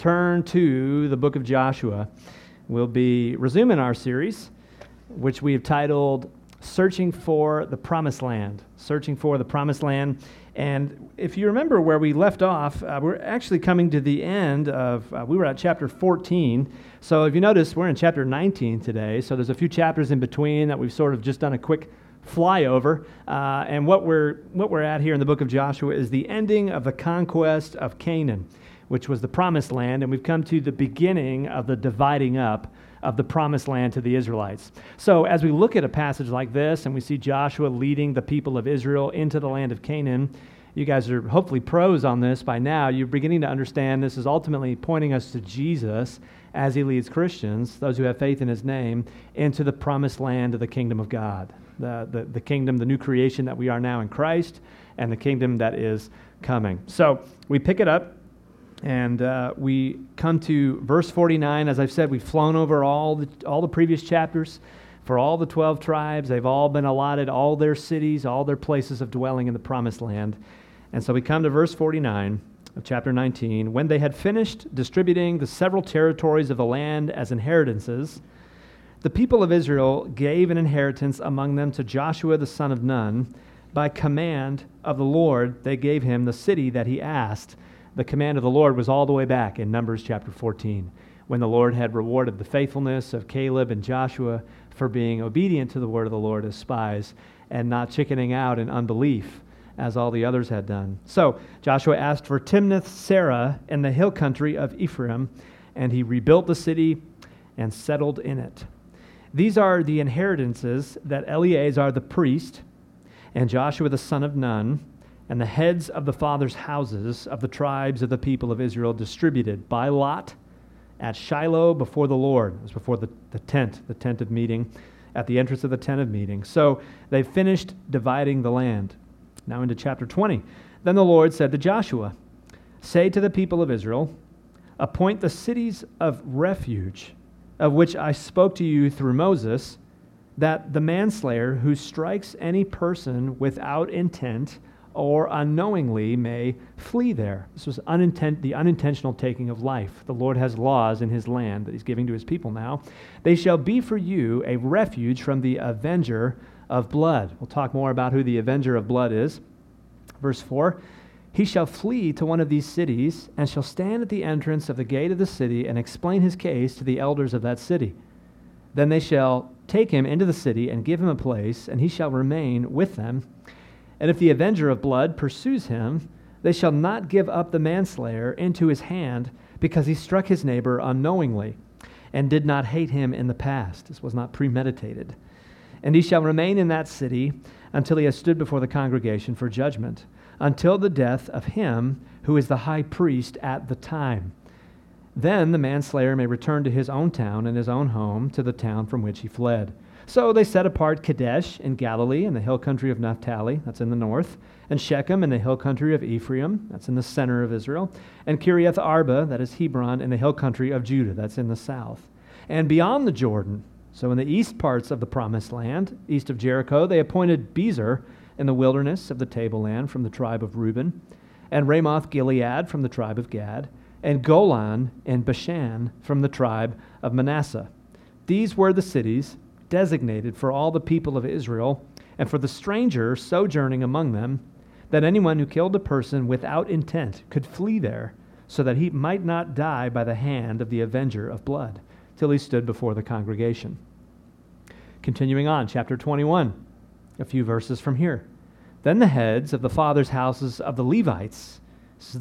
turn to the book of Joshua. We'll be resuming our series, which we have titled Searching for the Promised Land. Searching for the Promised Land. And if you remember where we left off, we're actually coming to the end of, we were at chapter 14. So if you notice, we're in chapter 19 today. So there's a few chapters in between that we've sort of just done a quick flyover. And what we're at here in the book of Joshua is the ending of the conquest of Canaan, which was the promised land, and we've come to the beginning of the dividing up of the promised land to the Israelites. So as we look at a passage like this and we see Joshua leading the people of Israel into the land of Canaan, you guys are hopefully pros on this by now. You're beginning to understand this is ultimately pointing us to Jesus as he leads Christians, those who have faith in his name, into the promised land of the kingdom of God, the kingdom, the new creation that we are now in Christ, and the kingdom that is coming. So we pick it up. And we come to verse 49. As I've said, we've flown over all the previous chapters for all the 12 tribes. They've all been allotted all their cities, all their places of dwelling in the promised land. And so we come to verse 49 of chapter 19. When they had finished distributing the several territories of the land as inheritances, the people of Israel gave an inheritance among them to Joshua the son of Nun. By command of the Lord, they gave him the city that he asked. The command of the Lord was all the way back in Numbers chapter 14, when the Lord had rewarded the faithfulness of Caleb and Joshua for being obedient to the word of the Lord as spies and not chickening out in unbelief as all the others had done. So Joshua asked for Timnath-Serah in the hill country of Ephraim, and he rebuilt the city and settled in it. These are the inheritances that Eleazar the priest and Joshua the son of Nun and the heads of the fathers' houses of the tribes of the people of Israel distributed by lot at Shiloh before the Lord. It was before the tent of meeting, at the entrance of the tent of meeting. So they finished dividing the land. Now into chapter 20. Then the Lord said to Joshua, "Say to the people of Israel, appoint the cities of refuge, of which I spoke to you through Moses, that the manslayer who strikes any person without intent or unknowingly may flee there." This was the unintentional taking of life. The Lord has laws in his land that he's giving to his people now. "They shall be for you a refuge from the avenger of blood." We'll talk more about who the avenger of blood is. Verse 4, "He shall flee to one of these cities and shall stand at the entrance of the gate of the city and explain his case to the elders of that city. Then they shall take him into the city and give him a place, and he shall remain with them. And if the avenger of blood pursues him, they shall not give up the manslayer into his hand, because he struck his neighbor unknowingly and did not hate him in the past." This was not premeditated. "And he shall remain in that city until he has stood before the congregation for judgment, until the death of him who is the high priest at the time. Then the manslayer may return to his own town and his own home, to the town from which he fled." So they set apart Kadesh in Galilee in the hill country of Naphtali, that's in the north, and Shechem in the hill country of Ephraim, that's in the center of Israel, and Kiriath Arba, that is Hebron, in the hill country of Judah, that's in the south. And beyond the Jordan, so in the east parts of the promised land, east of Jericho, they appointed Bezer in the wilderness of the tableland from the tribe of Reuben, and Ramoth Gilead from the tribe of Gad, and Golan in Bashan from the tribe of Manasseh. These were the cities designated for all the people of Israel and for the stranger sojourning among them, that anyone who killed a person without intent could flee there, so that he might not die by the hand of the avenger of blood, till he stood before the congregation. Continuing on, chapter 21, a few verses from here. "Then the heads of the fathers' houses of the Levites," this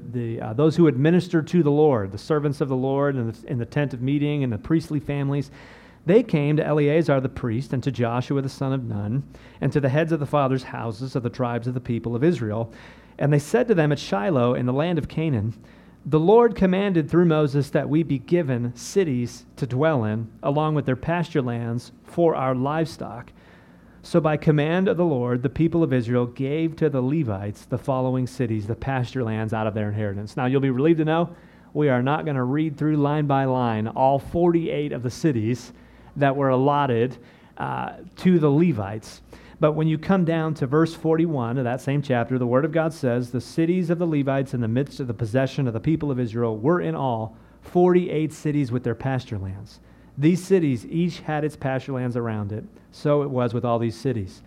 is those who administer to the Lord, the servants of the Lord in the tent of meeting and the priestly families, "they came to Eleazar the priest and to Joshua the son of Nun and to the heads of the fathers' houses of the tribes of the people of Israel. And they said to them at Shiloh in the land of Canaan, 'The Lord commanded through Moses that we be given cities to dwell in, along with their pasture lands for our livestock. So by command of the Lord, the people of Israel gave to the Levites the following cities, the pasture lands out of their inheritance.'" Now you'll be relieved to know we are not going to read through line by line all 48 of the cities that were allotted to the Levites. But when you come down to verse 41 of that same chapter, the Word of God says, the cities of the Levites in the midst of the possession of the people of Israel were in all 48 cities with their pasture lands. These cities each had its pasture lands around it. So it was with all these cities.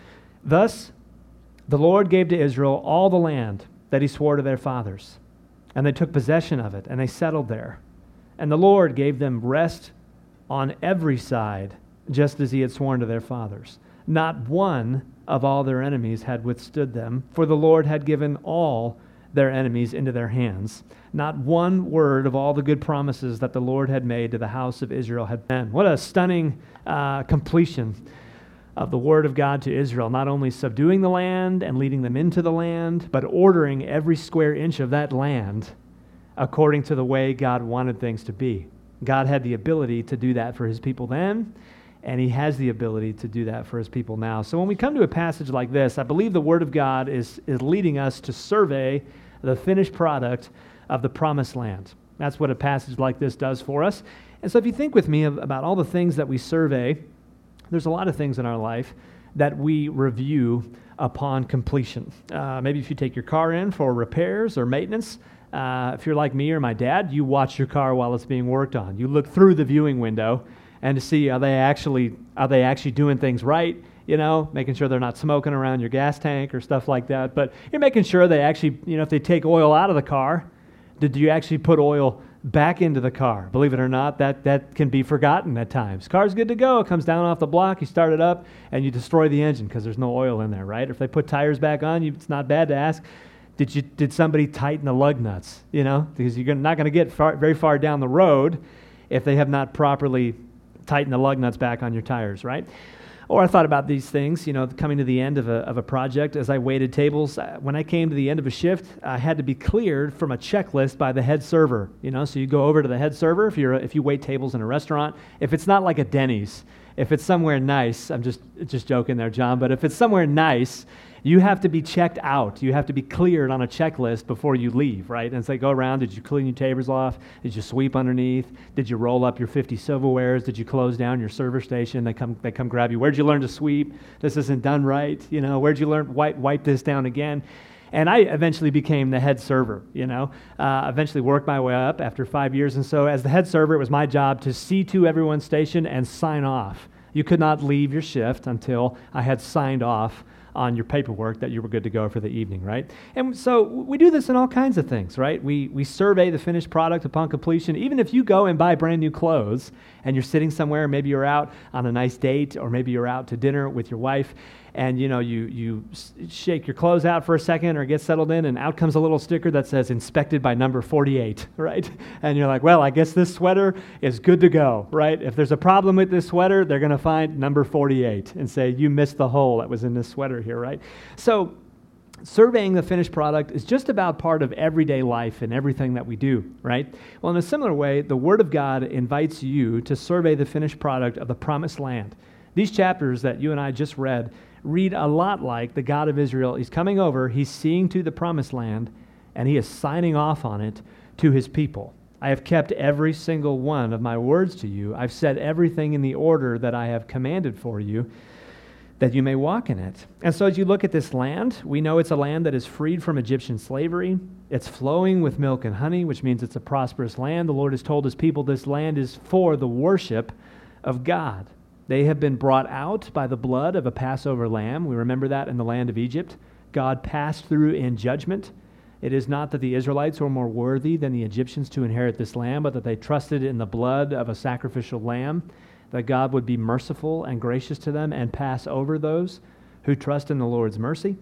Thus, the Lord gave to Israel all the land that he swore to their fathers. And they took possession of it, and they settled there. And the Lord gave them rest on every side, just as he had sworn to their fathers. Not one of all their enemies had withstood them, for the Lord had given all their enemies into their hands. Not one word of all the good promises that the Lord had made to the house of Israel had been. What a stunning completion of the word of God to Israel, not only subduing the land and leading them into the land, but ordering every square inch of that land according to the way God wanted things to be. God had the ability to do that for his people then, and he has the ability to do that for his people now. So when we come to a passage like this, I believe the Word of God is leading us to survey the finished product of the promised land. That's what a passage like this does for us. And so if you think with me about all the things that we survey, there's a lot of things in our life that we review upon completion. Maybe if you take your car in for repairs or maintenance, if you're like me or my dad, you watch your car while it's being worked on. You look through the viewing window and to see are they actually doing things right, making sure they're not smoking around your gas tank or stuff like that. But you're making sure they actually, if they take oil out of the car, did you actually put oil back into the car? Believe it or not, that can be forgotten at times. Car's good to go. It comes down off the block, you start it up, and you destroy the engine because there's no oil in there, right? If they put tires back on, it's not bad to ask, did somebody tighten the lug nuts? Because you're not going to get very far down the road if they have not properly tightened the lug nuts back on your tires, right? Or I thought about these things, coming to the end of a project as I waited tables. When I came to the end of a shift, I had to be cleared from a checklist by the head server. So you go over to the head server if you wait tables in a restaurant. If it's not like a Denny's, if it's somewhere nice, I'm just joking there, John, but if it's somewhere nice, you have to be checked out. You have to be cleared on a checklist before you leave, right? And so they go around, did you clean your tables off? Did you sweep underneath? Did you roll up your 50 silverwares? Did you close down your server station? They come grab you. Where'd you learn to sweep? This isn't done right. Where'd you learn, wipe this down again? And I eventually became the head server, eventually worked my way up after 5 years. And so as the head server, it was my job to see to everyone's station and sign off. You could not leave your shift until I had signed off on your paperwork that you were good to go for the evening, right? And so we do this in all kinds of things, right? We survey the finished product upon completion. Even if you go and buy brand new clothes and you're sitting somewhere, maybe you're out on a nice date or maybe you're out to dinner with your wife and you shake your clothes out for a second or get settled in and out comes a little sticker that says inspected by number 48, right? And you're like, well, I guess this sweater is good to go, right? If there's a problem with this sweater, they're going to find number 48 and say, you missed the hole that was in this sweater here, right? So surveying the finished product is just about part of everyday life and everything that we do, right? Well, in a similar way, the Word of God invites you to survey the finished product of the promised land. These chapters that you and I just read a lot like the God of Israel. He's coming over, he's seeing to the promised land, and he is signing off on it to his people. I have kept every single one of my words to you. I've said everything in the order that I have commanded for you, that you may walk in it. And so as you look at this land, we know it's a land that is freed from Egyptian slavery. It's flowing with milk and honey, which means it's a prosperous land. The Lord has told his people this land is for the worship of God. They have been brought out by the blood of a Passover lamb. We remember that in the land of Egypt. God passed through in judgment. It is not that the Israelites were more worthy than the Egyptians to inherit this land, but that they trusted in the blood of a sacrificial lamb, that God would be merciful and gracious to them and pass over those who trust in the Lord's mercy.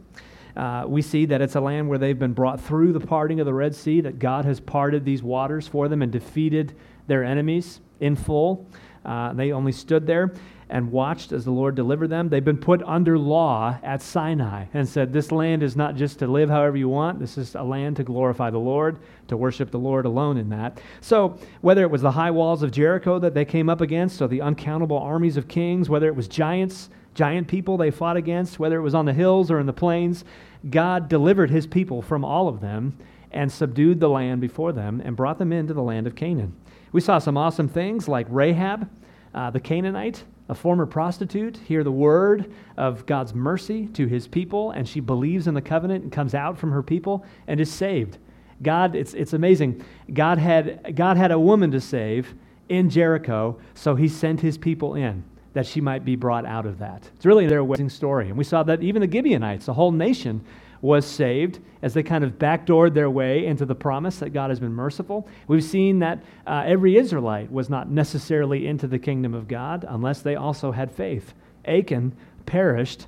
We see that it's a land where they've been brought through the parting of the Red Sea, that God has parted these waters for them and defeated their enemies in full. They only stood there and watched as the Lord delivered them. They've been put under law at Sinai and said, this land is not just to live however you want. This is a land to glorify the Lord, to worship the Lord alone in that. So whether it was the high walls of Jericho that they came up against or the uncountable armies of kings, whether it was giant people they fought against, whether it was on the hills or in the plains, God delivered his people from all of them and subdued the land before them and brought them into the land of Canaan. We saw some awesome things like Rahab, the Canaanite, a former prostitute, hear the word of God's mercy to his people, and she believes in the covenant and comes out from her people and is saved. God, it's amazing. God had a woman to save in Jericho, so he sent his people in that she might be brought out of that. It's really an amazing story. And we saw that even the Gibeonites, the whole nation, was saved as they kind of backdoored their way into the promise that God has been merciful. We've seen that every Israelite was not necessarily into the kingdom of God unless they also had faith. Achan perished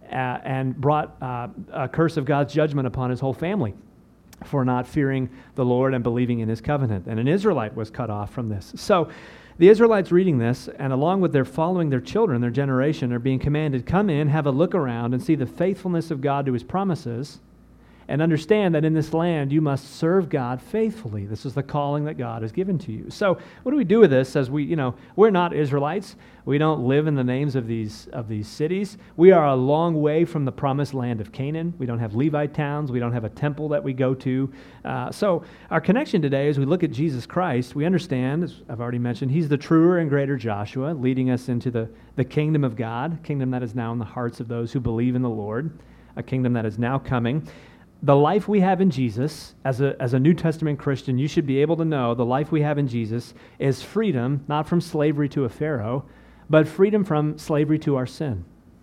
and brought a curse of God's judgment upon his whole family for not fearing the Lord and believing in his covenant. And an Israelite was cut off from this. So the Israelites reading this, and along with their following their children, their generation, are being commanded, come in, have a look around, and see the faithfulness of God to his promises, and understand that in this land you must serve God faithfully. This is the calling that God has given to you. So what do we do with this as we're not Israelites. We don't live in the names of these cities. We are a long way from the promised land of Canaan. We don't have Levite towns. We don't have a temple that we go to. So our connection today, as we look at Jesus Christ, we understand, as I've already mentioned, he's the truer and greater Joshua, leading us into the kingdom of God, a kingdom that is now in the hearts of those who believe in the Lord, a kingdom that is now coming. The life we have in Jesus, as a New Testament Christian, you should be able to know the life we have in Jesus is freedom, not from slavery to a Pharaoh, but freedom from slavery to our sin.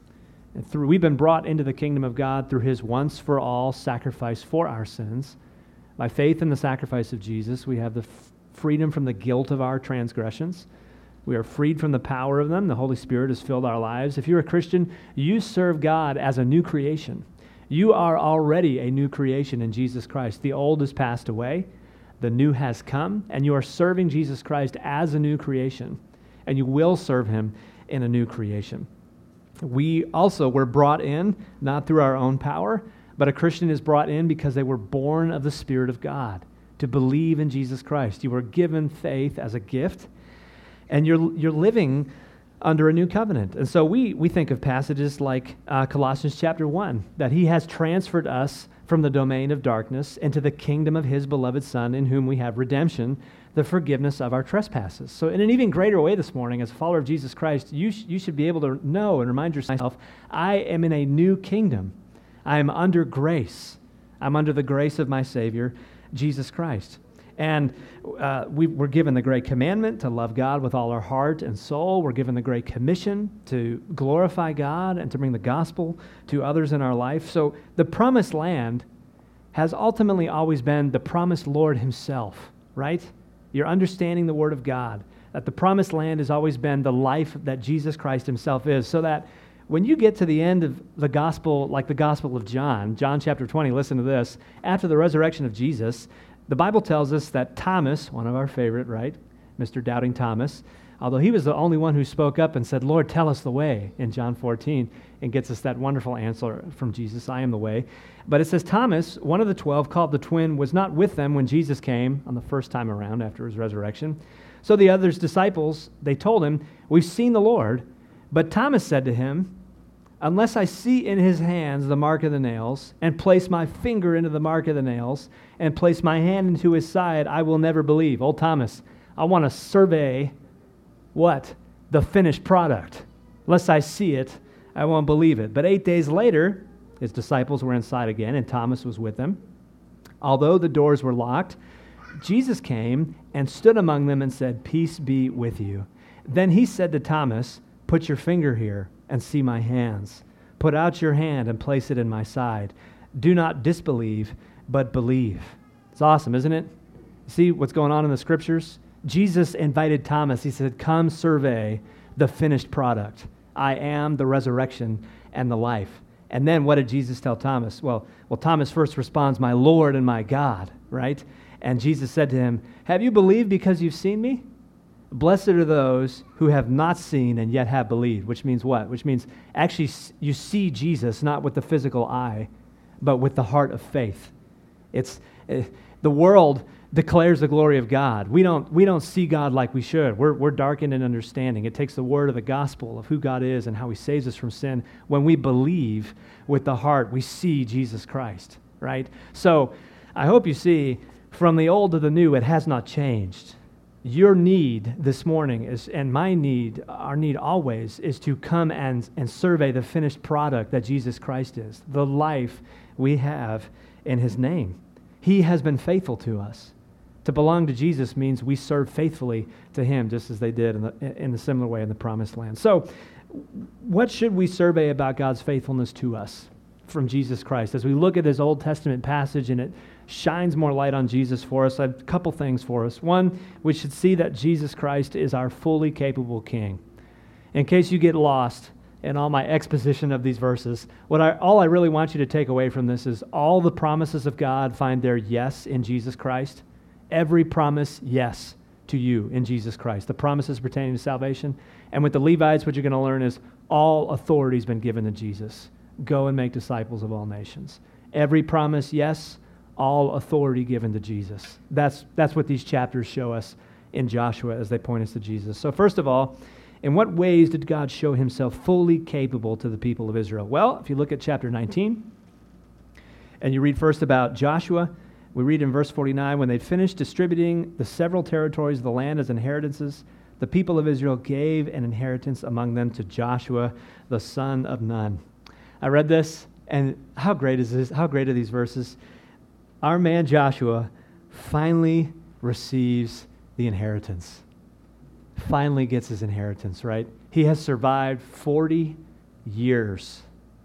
We've been brought into the kingdom of God through his once-for-all sacrifice for our sins. By faith in the sacrifice of Jesus, we have the freedom from the guilt of our transgressions. We are freed from the power of them. The Holy Spirit has filled our lives. If you're a Christian, you serve God as a new creation. You are already a new creation in Jesus Christ. The old has passed away, the new has come, and you are serving Jesus Christ as a new creation, and you will serve him in a new creation. We also were brought in, not through our own power, but a Christian is brought in because they were born of the Spirit of God, to believe in Jesus Christ. You were given faith as a gift, and you're living under a new covenant. And so we think of passages like Colossians chapter 1, that he has transferred us from the domain of darkness into the kingdom of his beloved Son, in whom we have redemption, the forgiveness of our trespasses. So in an even greater way this morning, as a follower of Jesus Christ, you should be able to know and remind yourself, I am in a new kingdom. I am under grace. I'm under the grace of my Savior, Jesus Christ. And we're given the great commandment to love God with all our heart and soul. We're given the great commission to glorify God and to bring the gospel to others in our life. So the promised land has ultimately always been the promised Lord himself, right? You're understanding the word of God, that the promised land has always been the life that Jesus Christ himself is, so that when you get to the end of the gospel, like the Gospel of John chapter 20, listen to this, after the resurrection of Jesus, the Bible tells us that Thomas, one of our favorite, right, Mr. Doubting Thomas, although he was the only one who spoke up and said, Lord, tell us the way, in John 14, and gets us that wonderful answer from Jesus, I am the way. But it says Thomas, one of the 12, called the twin, was not with them when Jesus came on the first time around after his resurrection. So the other's disciples, they told him, we've seen the Lord. But Thomas said to him, unless I see in his hands the mark of the nails, and place my finger into the mark of the nails, and place my hand into his side, I will never believe. Old Thomas, I want to survey what? The finished product. Unless I see it, I won't believe it. But 8 days later, his disciples were inside again, and Thomas was with them. Although the doors were locked, Jesus came and stood among them and said, peace be with you. Then he said to Thomas, put your finger here and see my hands. Put out your hand and place it in my side. Do not disbelieve, but believe. It's awesome, isn't it? See what's going on in the scriptures? Jesus invited Thomas. He said, come survey the finished product. I am the resurrection and the life. And then what did Jesus tell Thomas? Well, Thomas first responds, my Lord and my God, right? And Jesus said to him, have you believed because you've seen me? Blessed are those who have not seen and yet have believed, which means what? Which means actually you see Jesus not with the physical eye, but with the heart of faith. The world declares the glory of God. We don't see God like we should. We're darkened in understanding. It takes the word of the gospel of who God is and how he saves us from sin. When we believe with the heart, we see Jesus Christ, right? So I hope you see, from the old to the new, it has not changed. your need this morning is, and my need, our need always, is to come and survey the finished product that Jesus Christ is, the life we have in his name. He has been faithful to us. To belong to Jesus means we serve faithfully to him, just as they did in the similar way in the Promised Land. So what should we survey about God's faithfulness to us from Jesus Christ? As we look at this Old Testament passage and it shines more light on Jesus for us, I have a couple things for us. One, we should see that Jesus Christ is our fully capable King. In case you get lost in all my exposition of these verses, all I really want you to take away from this is all the promises of God find their yes in Jesus Christ. Every promise, yes, to you in Jesus Christ. The promises pertaining to salvation. And with the Levites, what you're going to learn is all authority has been given to Jesus. Go and make disciples of all nations. Every promise, yes, all authority given to Jesus. That's what these chapters show us in Joshua as they point us to Jesus. So first of all, in what ways did God show himself fully capable to the people of Israel? Well, if you look at chapter 19, and you read first about Joshua, we read in verse 49, when they'd finished distributing the several territories of the land as inheritances, the people of Israel gave an inheritance among them to Joshua, the son of Nun. I read this, and how great is this? How great are these verses? Our man Joshua finally receives the inheritance. Finally gets his inheritance, right? He has survived 40 years.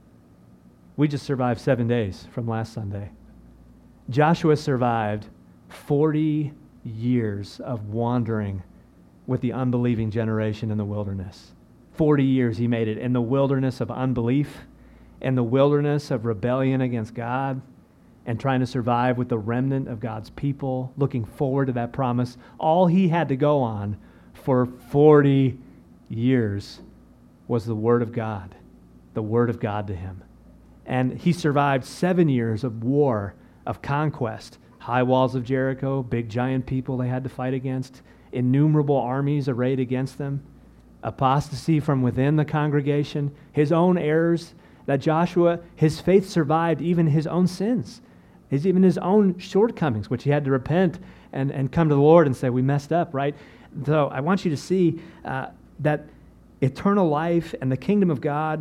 We just survived 7 days from last Sunday. Joshua survived 40 years of wandering with the unbelieving generation in the wilderness. 40 years he made it in the wilderness of unbelief, in the wilderness of rebellion against God, and trying to survive with the remnant of God's people, looking forward to that promise. All he had to go on for 40 years was the Word of God to him. And he survived 7 years of war, of conquest, high walls of Jericho, big giant people they had to fight against, innumerable armies arrayed against them, apostasy from within the congregation, his own errors, that Joshua, his faith survived even his own sins, even his own shortcomings, which he had to repent and come to the Lord and say, we messed up, right? So I want you to see that eternal life and the kingdom of God,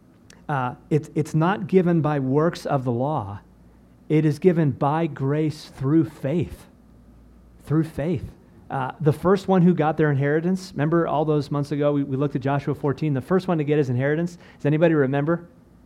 it's not given by works of the law. It is given by grace through faith. Through faith. The first one who got their inheritance, remember all those months ago, we looked at Joshua 14, the first one to get his inheritance, does anybody remember?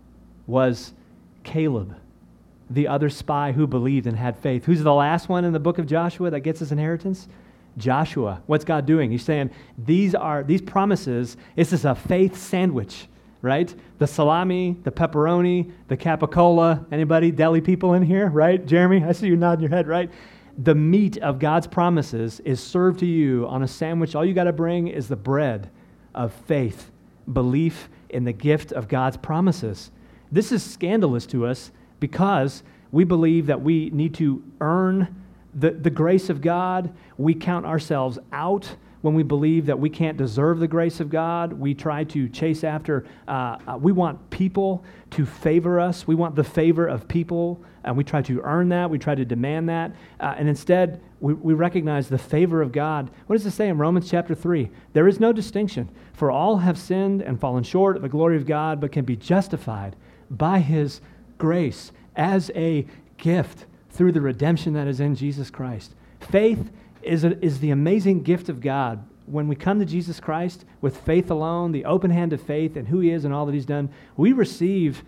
Was Caleb, the other spy who believed and had faith. Who's the last one in the book of Joshua that gets his inheritance? Joshua. What's God doing? He's saying, these promises, this is a faith sandwich, right? The salami, the pepperoni, the capicola. Anybody deli people in here, right? Jeremy, I see you nodding your head, right? The meat of God's promises is served to you on a sandwich. All you got to bring is the bread of faith, belief in the gift of God's promises. This is scandalous to us because we believe that we need to earn the grace of God. We count ourselves out when we believe that we can't deserve the grace of God. We try to chase after, we want people to favor us. We want the favor of people, and we try to earn that. We try to demand that. And instead, we recognize the favor of God. What does it say in Romans chapter 3? There is no distinction, for all have sinned and fallen short of the glory of God, but can be justified by his grace as a gift through the redemption that is in Jesus Christ. Faith is the amazing gift of God. When we come to Jesus Christ with faith alone, the open hand of faith and who he is and all that he's done, we receive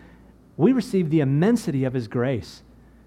the immensity of his grace,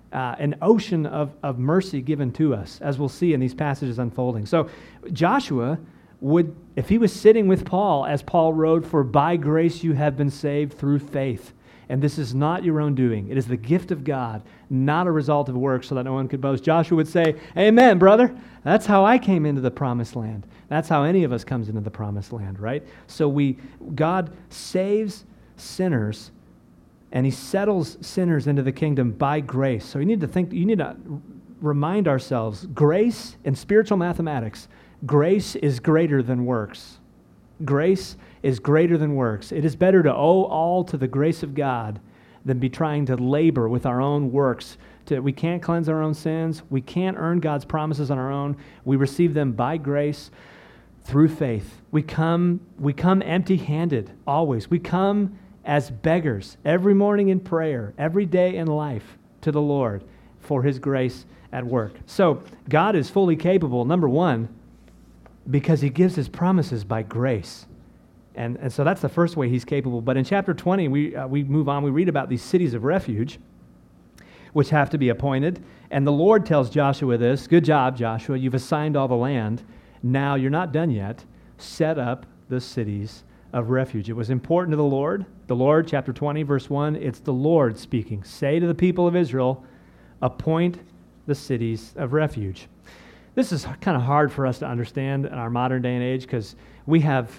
an ocean of mercy given to us, as we'll see in these passages unfolding. So Joshua would, if he was sitting with Paul, as Paul wrote, for by grace you have been saved through faith. And this is not your own doing. It is the gift of God, not a result of works, so that no one could boast. Joshua would say, amen, brother. That's how I came into the promised land. That's how any of us comes into the promised land, right? So God saves sinners, and he settles sinners into the kingdom by grace. So you need to remind ourselves, grace in spiritual mathematics, grace is greater than works. Grace is greater than works. It is better to owe all to the grace of God than be trying to labor with our own works. We can't cleanse our own sins. We can't earn God's promises on our own. We receive them by grace through faith. We come empty-handed always. We come as beggars every morning in prayer, every day in life to the Lord for his grace at work. So God is fully capable, number one, because he gives his promises by grace. And so that's the first way he's capable. But in chapter 20, we move on. We read about these cities of refuge, which have to be appointed. And the Lord tells Joshua this, good job, Joshua. You've assigned all the land. Now you're not done yet. Set up the cities of refuge. It was important to the Lord. The Lord, chapter 20, verse 1, it's the Lord speaking. Say to the people of Israel, appoint the cities of refuge. This is kind of hard for us to understand in our modern day and age because we don't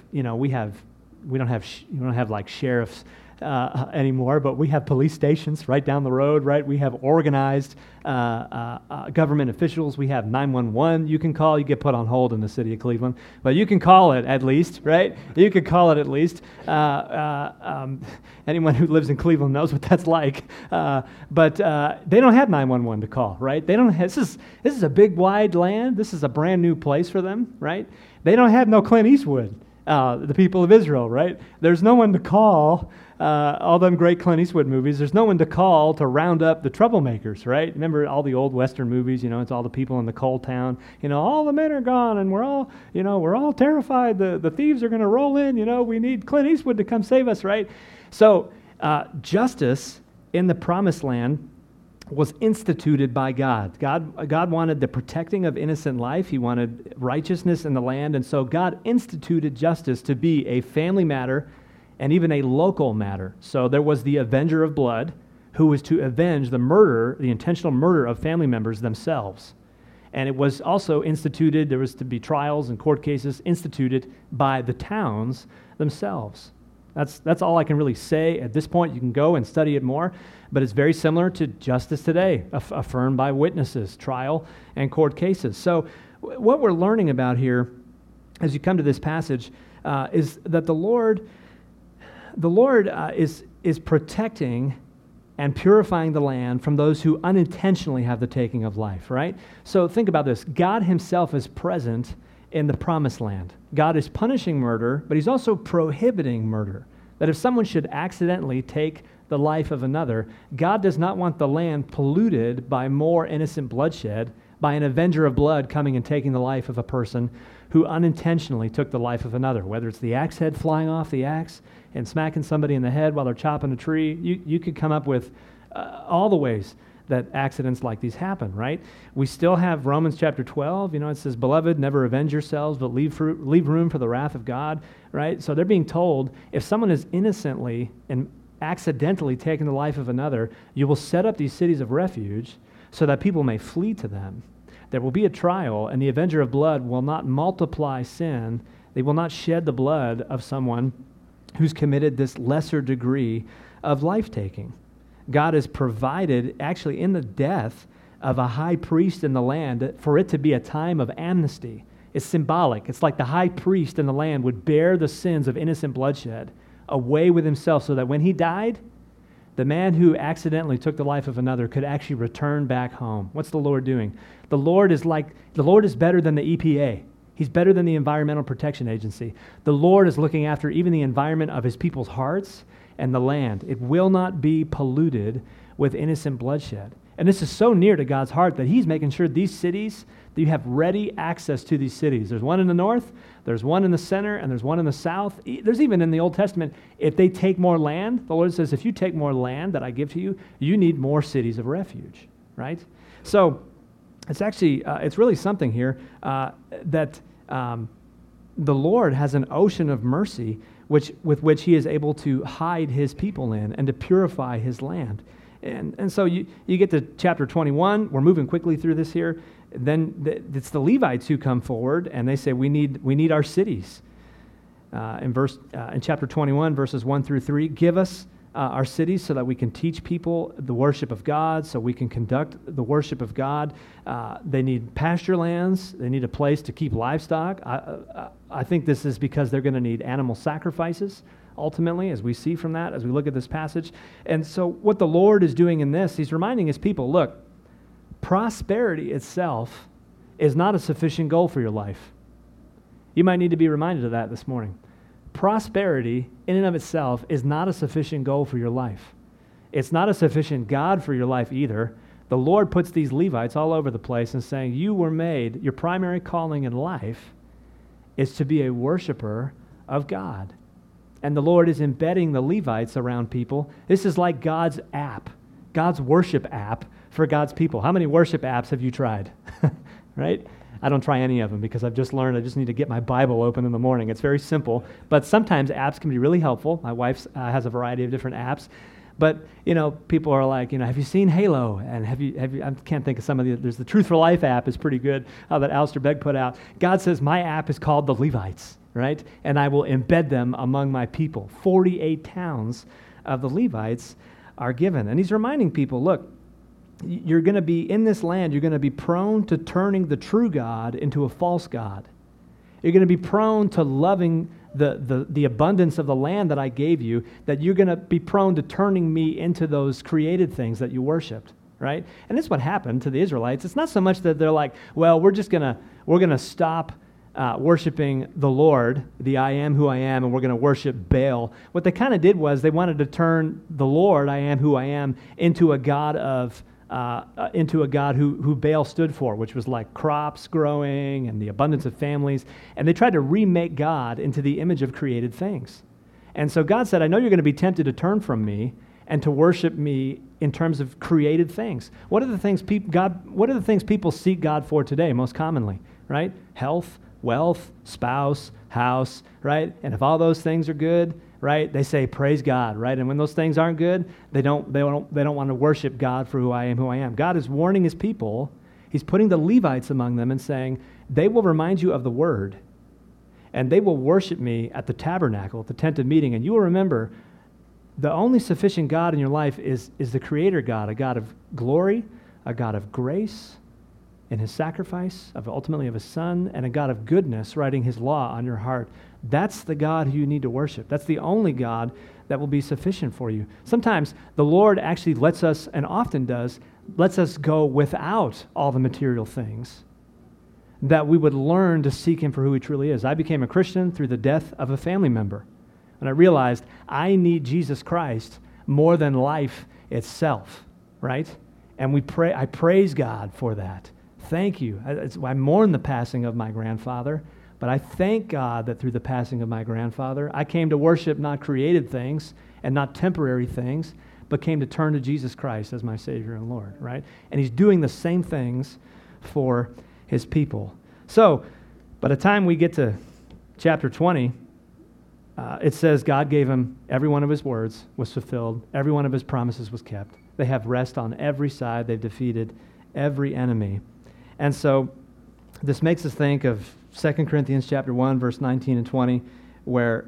have like sheriffs anymore, but we have police stations right down the road, right? We have organized government officials. We have 911 you can call. You get put on hold in the city of Cleveland, but you can call it at least, right? You could call it at least. Anyone who lives in Cleveland knows what that's like. But they don't have 911 to call, right? They don't. This is a big, wide land. This is a brand new place for them, right? They don't have no Clint Eastwood. The people of Israel, right? There's no one to call, all them great Clint Eastwood movies, there's no one to call to round up the troublemakers, right? Remember all the old Western movies, it's all the people in the coal town, all the men are gone and we're all terrified, the thieves are going to roll in, we need Clint Eastwood to come save us, right? So justice in the promised land was instituted by God. God wanted the protecting of innocent life. He wanted righteousness in the land. And so God instituted justice to be a family matter and even a local matter. So there was the avenger of blood who was to avenge the murder, the intentional murder of family members themselves. And it was also instituted, there was to be trials and court cases instituted by the towns themselves. That's all I can really say at this point. You can go and study it more, but it's very similar to justice today, affirmed by witnesses, trial, and court cases. So what we're learning about here as you come to this passage is that the Lord is protecting and purifying the land from those who unintentionally have the taking of life, right? So think about this. God himself is present in the promised land. God is punishing murder, but he's also prohibiting murder. That if someone should accidentally take the life of another, God does not want the land polluted by more innocent bloodshed, by an avenger of blood coming and taking the life of a person who unintentionally took the life of another, whether it's the axe head flying off the axe and smacking somebody in the head while they're chopping a tree. You could come up with all the ways that accidents like these happen, right? We still have Romans chapter 12. It says, beloved, never avenge yourselves, but leave room for the wrath of God, right? So they're being told, if someone is innocently and accidentally taking the life of another, you will set up these cities of refuge so that people may flee to them. There will be a trial, and the avenger of blood will not multiply sin. They will not shed the blood of someone who's committed this lesser degree of life-taking. God has provided, actually in the death of a high priest in the land, for it to be a time of amnesty. It's symbolic. It's like the high priest in the land would bear the sins of innocent bloodshed away with himself so that when he died, the man who accidentally took the life of another could actually return back home. What's the Lord doing? The Lord is better than the EPA. He's better than the Environmental Protection Agency. The Lord is looking after even the environment of his people's hearts and the land. It will not be polluted with innocent bloodshed. And this is so near to God's heart that he's making sure these cities, that you have ready access to these cities. There's one in the north, there's one in the center, and there's one in the south. There's even in the Old Testament, if they take more land, the Lord says, if you take more land that I give to you, you need more cities of refuge, right? So it's actually, it's really something here that the Lord has an ocean of mercy with which he is able to hide his people in and to purify his land. And so you get to chapter 21. We're moving quickly through this here. Then it's the Levites who come forward and they say, we need our cities. In chapter 21, verses 1 through 3, give us our cities so that we can teach people the worship of God, so we can conduct the worship of God. They need pasture lands. They need a place to keep livestock. I think this is because they're going to need animal sacrifices, ultimately, as we see from that, as we look at this passage. And so what the Lord is doing in this, he's reminding his people, look, prosperity itself is not a sufficient goal for your life. You might need to be reminded of that this morning. Prosperity in and of itself is not a sufficient goal for your life. It's not a sufficient God for your life either. The Lord puts these Levites all over the place and saying, you were made, your primary calling in life is to be a worshiper of God. And the Lord is embedding the Levites around people. This is like God's app, God's worship app for God's people. How many worship apps have you tried? Right? I don't try any of them because I've just learned I just need to get my Bible open in the morning. It's very simple, but sometimes apps can be really helpful. My wife has a variety of different apps, but people are like, have you seen Halo? And have you? I can't think of some of there's the Truth for Life app is pretty good that Alistair Begg put out. God says my app is called the Levites, right? And I will embed them among my people. 48 towns of the Levites are given, and he's reminding people, look, you're going to be in this land, you're going to be prone to turning the true God into a false God. You're going to be prone to loving the abundance of the land that I gave you, that you're going to be prone to turning me into those created things that you worshiped, right? And this is what happened to the Israelites. It's not so much that they're like, well, we're going to stop worshiping the Lord, the I am who I am, and we're going to worship Baal. What they kind of did was they wanted to turn the Lord, I am who I am, into a God who Baal stood for, which was like crops growing and the abundance of families. And they tried to remake God into the image of created things. And so God said, I know you're going to be tempted to turn from me and to worship me in terms of created things. What are the things people seek God for today most commonly, right? Health, wealth, spouse, house, right? And if all those things are good, right, they say praise God, right? And when those things aren't good, they don't want to worship God for who I am. God is warning his people. He's putting the Levites among them and saying, they will remind you of the word, and they will worship me at the tabernacle, at the tent of meeting. And you will remember the only sufficient God in your life is the Creator God, a God of glory, a God of grace in his sacrifice, ultimately of his Son, and a God of goodness, writing his law on your heart. That's the God who you need to worship. That's the only God that will be sufficient for you. Sometimes the Lord actually lets us, and often does, lets us go without all the material things, that we would learn to seek him for who he truly is. I became a Christian through the death of a family member, and I realized I need Jesus Christ more than life itself, right? And I praise God for that. Thank you. I mourn the passing of my grandfather, but I thank God that through the passing of my grandfather, I came to worship not created things and not temporary things, but came to turn to Jesus Christ as my Savior and Lord, right? And he's doing the same things for his people. So, by the time we get to chapter 20, it says God gave him every one of his words was fulfilled. Every one of his promises was kept. They have rest on every side. They've defeated every enemy. And so this makes us think of 2 Corinthians chapter 1, verse 19 and 20, where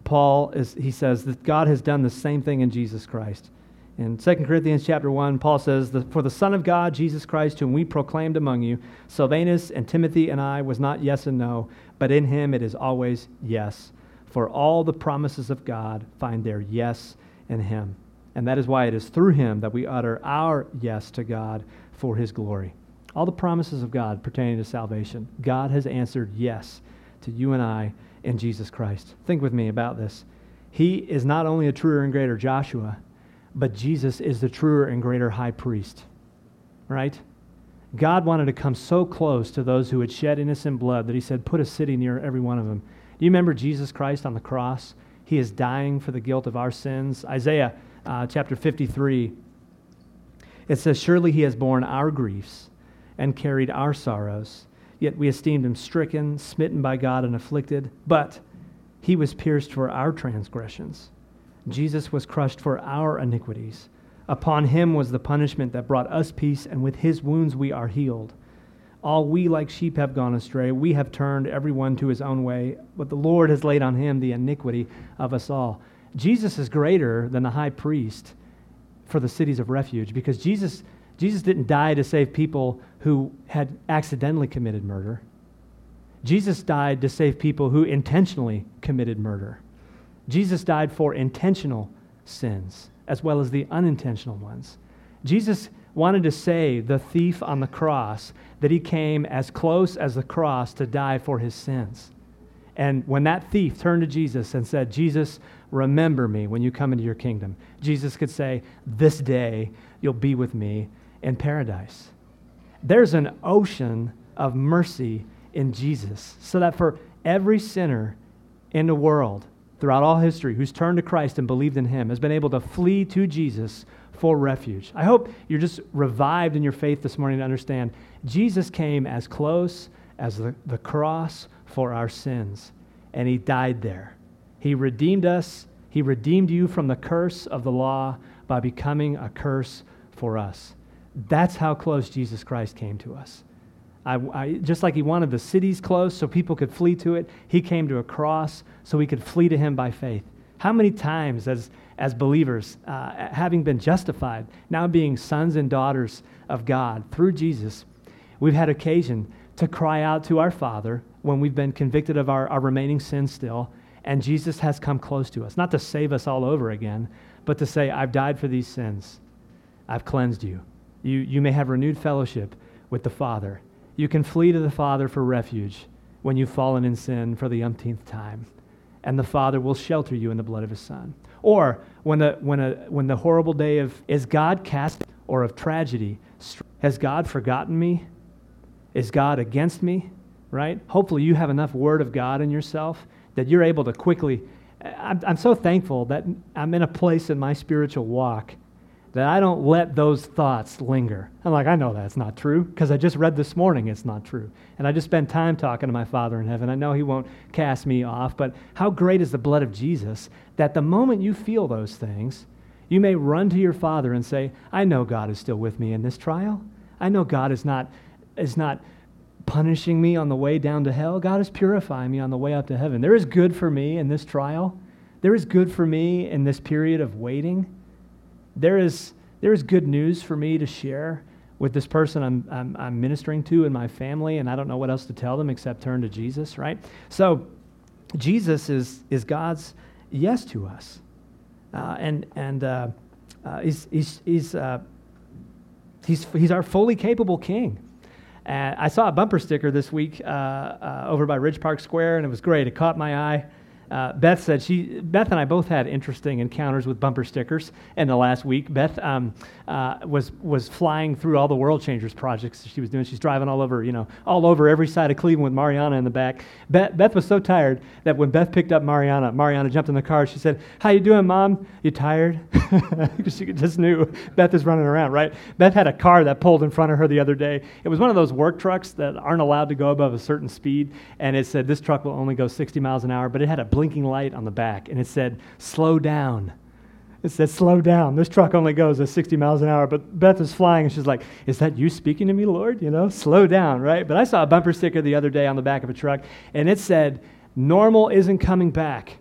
he says that God has done the same thing in Jesus Christ. In 2 Corinthians chapter 1, Paul says, for the Son of God, Jesus Christ, whom we proclaimed among you, Silvanus and Timothy and I, was not yes and no, but in him it is always yes. For all the promises of God find their yes in him. And that is why it is through him that we utter our yes to God for his glory. All the promises of God pertaining to salvation, God has answered yes to you and I in Jesus Christ. Think with me about this. He is not only a truer and greater Joshua, but Jesus is the truer and greater high priest, right? God wanted to come so close to those who had shed innocent blood that he said, put a city near every one of them. Do you remember Jesus Christ on the cross? He is dying for the guilt of our sins. Isaiah chapter 53, it says, surely he has borne our griefs and carried our sorrows. Yet we esteemed him stricken, smitten by God, and afflicted. But he was pierced for our transgressions. Jesus was crushed for our iniquities. Upon him was the punishment that brought us peace, and with his wounds we are healed. All we like sheep have gone astray. We have turned every one to his own way, but the Lord has laid on him the iniquity of us all. Jesus is greater than the high priest for the cities of refuge, because Jesus didn't die to save people who had accidentally committed murder. Jesus died to save people who intentionally committed murder. Jesus died for intentional sins as well as the unintentional ones. Jesus wanted to say the thief on the cross that he came as close as the cross to die for his sins. And when that thief turned to Jesus and said, Jesus, remember me when you come into your kingdom, Jesus could say, this day you'll be with me in paradise. There's an ocean of mercy in Jesus, so that for every sinner in the world, throughout all history, who's turned to Christ and believed in him, has been able to flee to Jesus for refuge. I hope you're just revived in your faith this morning to understand Jesus came as close as the cross for our sins, and he died there. He redeemed us. He redeemed you from the curse of the law by becoming a curse for us. That's how close Jesus Christ came to us. Just like he wanted the cities close so people could flee to it, he came to a cross so we could flee to him by faith. How many times as believers, having been justified, now being sons and daughters of God through Jesus, we've had occasion to cry out to our Father when we've been convicted of our remaining sins still, and Jesus has come close to us, not to save us all over again, but to say, I've died for these sins. I've cleansed you. You may have renewed fellowship with the Father. You can flee to the Father for refuge when you've fallen in sin for the umpteenth time, and the Father will shelter you in the blood of his Son. Or when the horrible day of, is God cast, or of tragedy, has God forgotten me? Is God against me? Right? Hopefully you have enough Word of God in yourself that you're able to quickly, I'm so thankful that I'm in a place in my spiritual walk that I don't let those thoughts linger. I'm like, I know that's not true because I just read this morning it's not true. And I just spent time talking to my Father in heaven. I know he won't cast me off, but how great is the blood of Jesus that the moment you feel those things, you may run to your Father and say, I know God is still with me in this trial. I know God is not punishing me on the way down to hell. God is purifying me on the way up to heaven. There is good for me in this trial. There is good for me in this period of waiting. There is good news for me to share with this person I'm ministering to in my family, and I don't know what else to tell them except turn to Jesus, right? So Jesus is God's yes to us, he's our fully capable King. I saw a bumper sticker this week over by Ridge Park Square, and it was great. It caught my eye. Beth and I both had interesting encounters with bumper stickers in the last week. Beth was flying through all the World Changers projects she was doing. She's driving all over every side of Cleveland with Mariana in the back. Beth was so tired that when Beth picked up Mariana jumped in the car. She said, "How you doing, Mom? You tired?" Because she just knew Beth is running around, right? Beth had a car that pulled in front of her the other day. It was one of those work trucks that aren't allowed to go above a certain speed, and it said, this truck will only go 60 miles an hour, but it had a blinking light on the back, and it said, slow down. It said, slow down. This truck only goes at 60 miles an hour, but Beth is flying, and she's like, is that you speaking to me, Lord? Slow down, right? But I saw a bumper sticker the other day on the back of a truck, and it said, normal isn't coming back.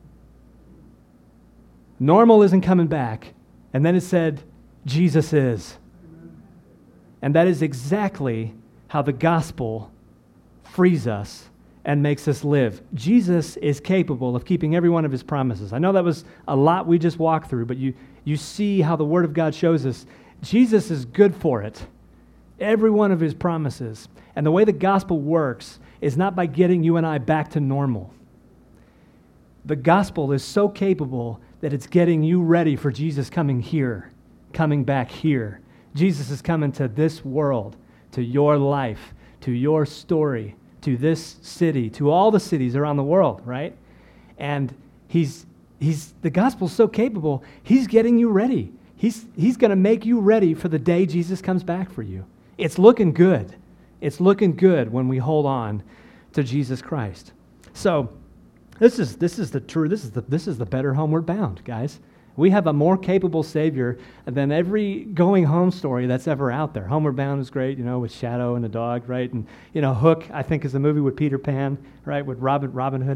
Normal isn't coming back. And then it said, Jesus is. And that is exactly how the gospel frees us and makes us live. Jesus is capable of keeping every one of his promises. I know that was a lot we just walked through, but you see how the Word of God shows us Jesus is good for it. Every one of his promises. And the way the gospel works is not by getting you and I back to normal. The gospel is so capable that it's getting you ready for Jesus coming here, coming back here. Jesus is coming to this world, to your life, to your story, to this city, to all the cities around the world, right? And the gospel's so capable, he's getting you ready. He's going to make you ready for the day Jesus comes back for you. It's looking good. It's looking good when we hold on to Jesus Christ. So this is the better homeward bound, guys. We have a more capable Savior than every going home story that's ever out there. Homeward Bound is great, with Shadow and the dog, right? And, Hook, I think, is a movie with Peter Pan, right? With Robin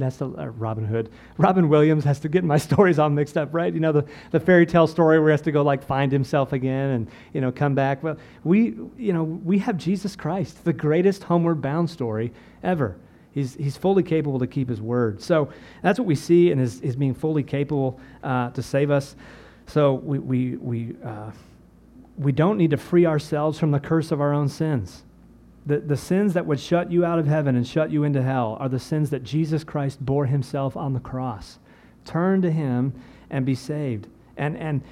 Williams has to get my stories all mixed up, right? The fairy tale story where he has to go find himself again and, come back. Well, we have Jesus Christ, the greatest Homeward Bound story ever. He's fully capable to keep his word. So that's what we see in his being fully capable to save us. So we don't need to free ourselves from the curse of our own sins. The sins that would shut you out of heaven and shut you into hell are the sins that Jesus Christ bore himself on the cross. Turn to him and be saved. And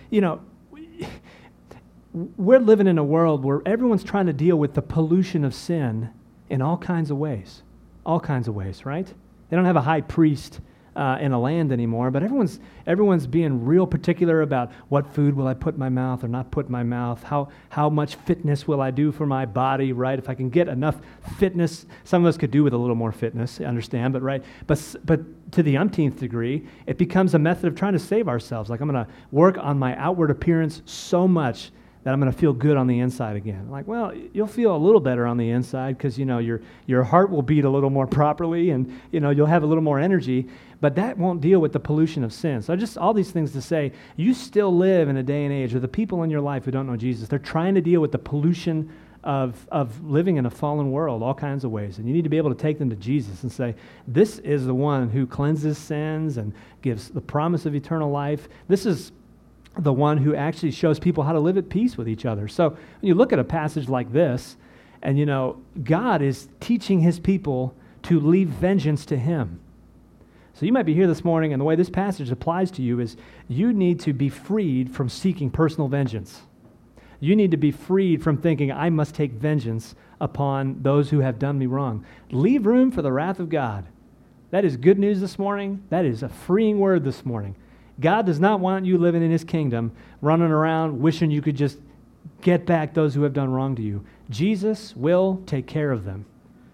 we're living in a world where everyone's trying to deal with the pollution of sin in all kinds of ways. All kinds of ways, right? They don't have a high priest in a land anymore, but everyone's being real particular about what food will I put in my mouth or not put in my mouth, how much fitness will I do for my body, right? If I can get enough fitness, some of us could do with a little more fitness, I understand, but right? But to the umpteenth degree, it becomes a method of trying to save ourselves. I'm going to work on my outward appearance so much that I'm going to feel good on the inside again. Well, you'll feel a little better on the inside because, your heart will beat a little more properly and, you'll have a little more energy, but that won't deal with the pollution of sin. So just all these things to say, you still live in a day and age where the people in your life who don't know Jesus, they're trying to deal with the pollution of living in a fallen world, all kinds of ways. And you need to be able to take them to Jesus and say, this is the one who cleanses sins and gives the promise of eternal life. This is the one who actually shows people how to live at peace with each other. So when you look at a passage like this, and God is teaching his people to leave vengeance to him. So you might be here this morning, and the way this passage applies to you is you need to be freed from seeking personal vengeance. You need to be freed from thinking, I must take vengeance upon those who have done me wrong. Leave room for the wrath of God. That is good news this morning. That is a freeing word this morning. God does not want you living in his kingdom, running around wishing you could just get back those who have done wrong to you. Jesus will take care of them.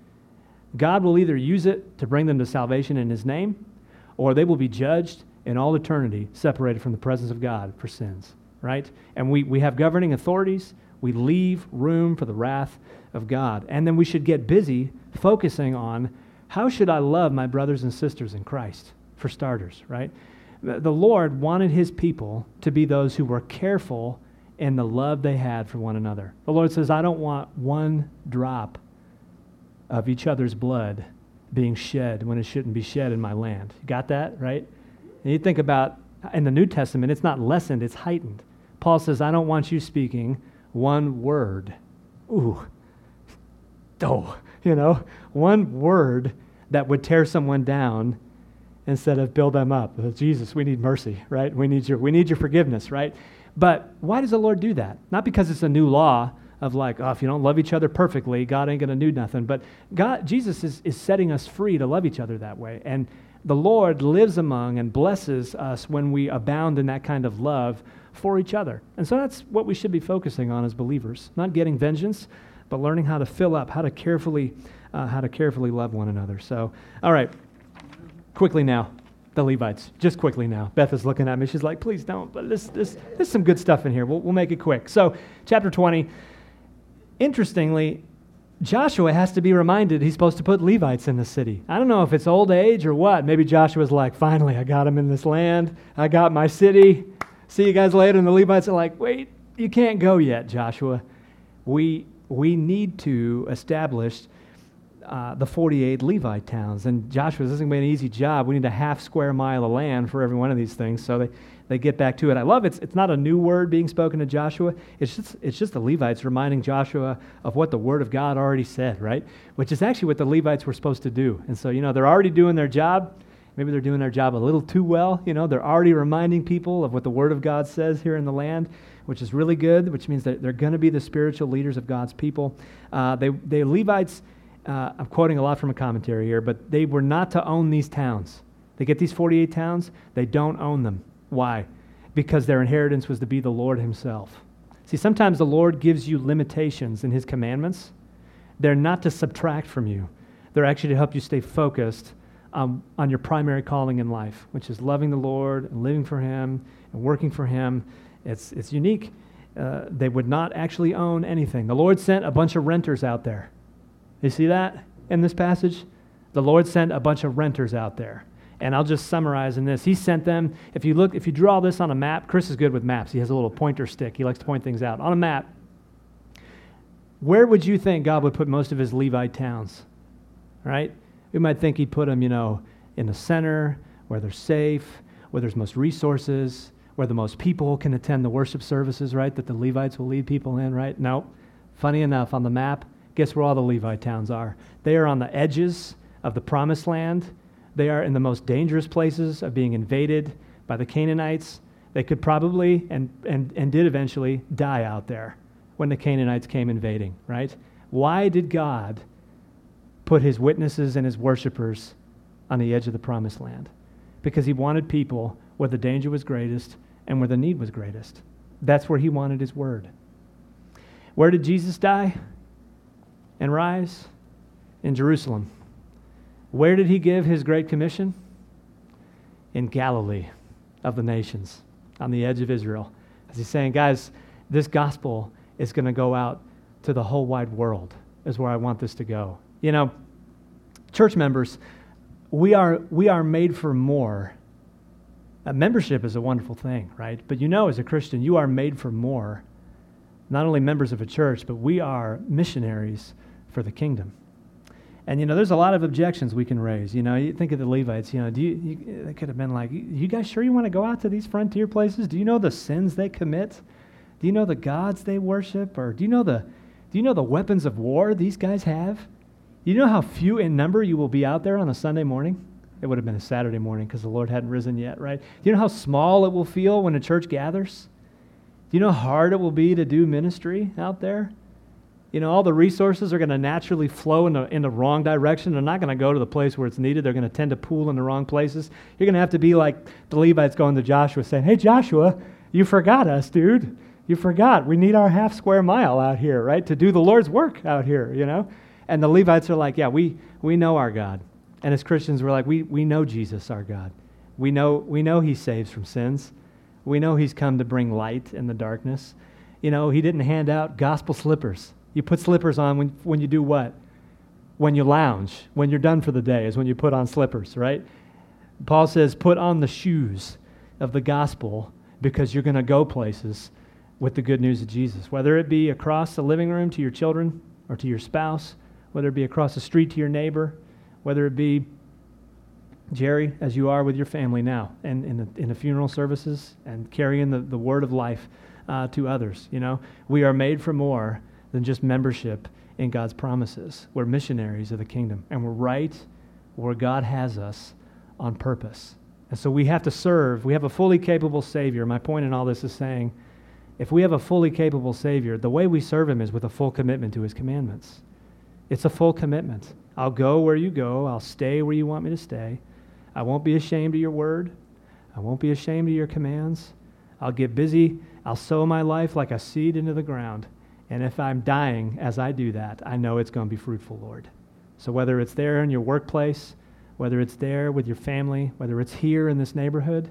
God will either use it to bring them to salvation in his name, or they will be judged in all eternity, separated from the presence of God for sins, right? And we have governing authorities. We leave room for the wrath of God. And then we should get busy focusing on how should I love my brothers and sisters in Christ, for starters, right? The Lord wanted his people to be those who were careful in the love they had for one another. The Lord says, I don't want one drop of each other's blood being shed when it shouldn't be shed in my land. You got that, right? And you think about, in the New Testament, it's not lessened, it's heightened. Paul says, I don't want you speaking one word. One word that would tear someone down instead of build them up. Jesus, we need mercy, right? We need your forgiveness, right? But why does the Lord do that? Not because it's a new law of if you don't love each other perfectly, God ain't going to do nothing. But Jesus is setting us free to love each other that way. And the Lord lives among and blesses us when we abound in that kind of love for each other. And so that's what we should be focusing on as believers. Not getting vengeance, but learning how to fill up, how to carefully love one another. So, all right. Quickly now, the Levites. Just quickly now. Beth is looking at me. She's like, please don't. But there's some good stuff in here. We'll make it quick. So, chapter 20. Interestingly, Joshua has to be reminded he's supposed to put Levites in the city. I don't know if it's old age or what. Maybe Joshua's like, finally, I got him in this land. I got my city. See you guys later. And the Levites are like, wait, you can't go yet, Joshua. We need to establish the 48 Levite towns. And Joshua, this isn't going to be an easy job. We need a half square mile of land for every one of these things. So they get back to it. I love it. It's not a new word being spoken to Joshua. It's just the Levites reminding Joshua of what the word of God already said, right? Which is actually what the Levites were supposed to do. And so, they're already doing their job. Maybe they're doing their job a little too well. They're already reminding people of what the word of God says here in the land, which is really good, which means that they're going to be the spiritual leaders of God's people. The Levites, I'm quoting a lot from a commentary here, but they were not to own these towns. They get these 48 towns, they don't own them. Why? Because their inheritance was to be the Lord himself. See, sometimes the Lord gives you limitations in his commandments. They're not to subtract from you. They're actually to help you stay focused on your primary calling in life, which is loving the Lord and living for Him and working for Him. It's unique. They would not actually own anything. The Lord sent a bunch of renters out there. You see that in this passage? The Lord sent a bunch of renters out there. And I'll just summarize in this. He sent them, if you draw this on a map, Chris is good with maps. He has a little pointer stick. He likes to point things out. On a map, where would you think God would put most of his Levite towns? Right? We might think he'd put them, in the center, where they're safe, where there's most resources, where the most people can attend the worship services, right, that the Levites will lead people in, right? No. Funny enough, on the map, guess where all the Levite towns are? They are on the edges of the Promised Land. They are in the most dangerous places of being invaded by the Canaanites. They could probably, and did eventually, die out there when the Canaanites came invading, right? Why did God put his witnesses and his worshipers on the edge of the Promised Land? Because he wanted people where the danger was greatest and where the need was greatest. That's where he wanted his word. Where did Jesus die and rise? In Jerusalem. Where did he give his Great Commission? In Galilee of the nations, on the edge of Israel. As he's saying, guys, this gospel is going to go out to the whole wide world, is where I want this to go. Church members, we are made for more. Membership is a wonderful thing, right? But as a Christian, you are made for more. Not only members of a church, but we are missionaries for the kingdom. And, there's a lot of objections we can raise. You think of the Levites, they could have been like, you guys sure you want to go out to these frontier places? Do you know the sins they commit? Do you know the gods they worship? Or do you know the weapons of war these guys have? Do you know how few in number you will be out there on a Sunday morning? It would have been a Saturday morning because the Lord hadn't risen yet, right? Do you know how small it will feel when a church gathers? Do you know how hard it will be to do ministry out there? All the resources are going to naturally flow in the wrong direction. They're not going to go to the place where it's needed. They're going to tend to pool in the wrong places. You're going to have to be like the Levites going to Joshua saying, hey, Joshua, you forgot us, dude. You forgot. We need our half square mile out here, right, to do the Lord's work out here, And the Levites are like, yeah, we know our God. And as Christians, we're like, we know Jesus, our God. We know he saves from sins. We know he's come to bring light in the darkness. He didn't hand out gospel slippers. You put slippers on when you do what? When you lounge. When you're done for the day is when you put on slippers, right? Paul says, put on the shoes of the gospel because you're going to go places with the good news of Jesus. Whether it be across the living room to your children or to your spouse, whether it be across the street to your neighbor, whether it be, Jerry, as you are with your family now, and in the funeral services and carrying the word of life to others. We are made for more than just membership in God's promises. We're missionaries of the kingdom, and we're right where God has us on purpose. And so we have to serve. We have a fully capable Savior. My point in all this is saying, if we have a fully capable Savior, the way we serve him is with a full commitment to his commandments. It's a full commitment. I'll go where you go. I'll stay where you want me to stay. I won't be ashamed of your word. I won't be ashamed of your commands. I'll get busy. I'll sow my life like a seed into the ground. And if I'm dying as I do that, I know it's going to be fruitful, Lord. So whether it's there in your workplace, whether it's there with your family, whether it's here in this neighborhood,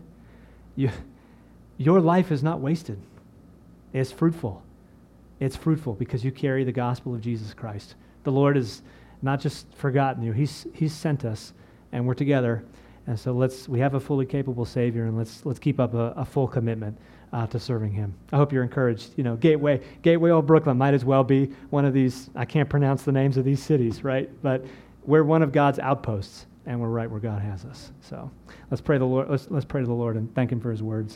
your life is not wasted. It's fruitful. It's fruitful because you carry the gospel of Jesus Christ. The Lord has not just forgotten you. He's sent us, and we're together. And so we have a fully capable Savior, and let's keep up a full commitment to serving him. I hope you're encouraged. Gateway Old Brooklyn might as well be one of these, I can't pronounce the names of these cities, right? But we're one of God's outposts, and we're right where God has us. So let's pray to the Lord and thank him for his words.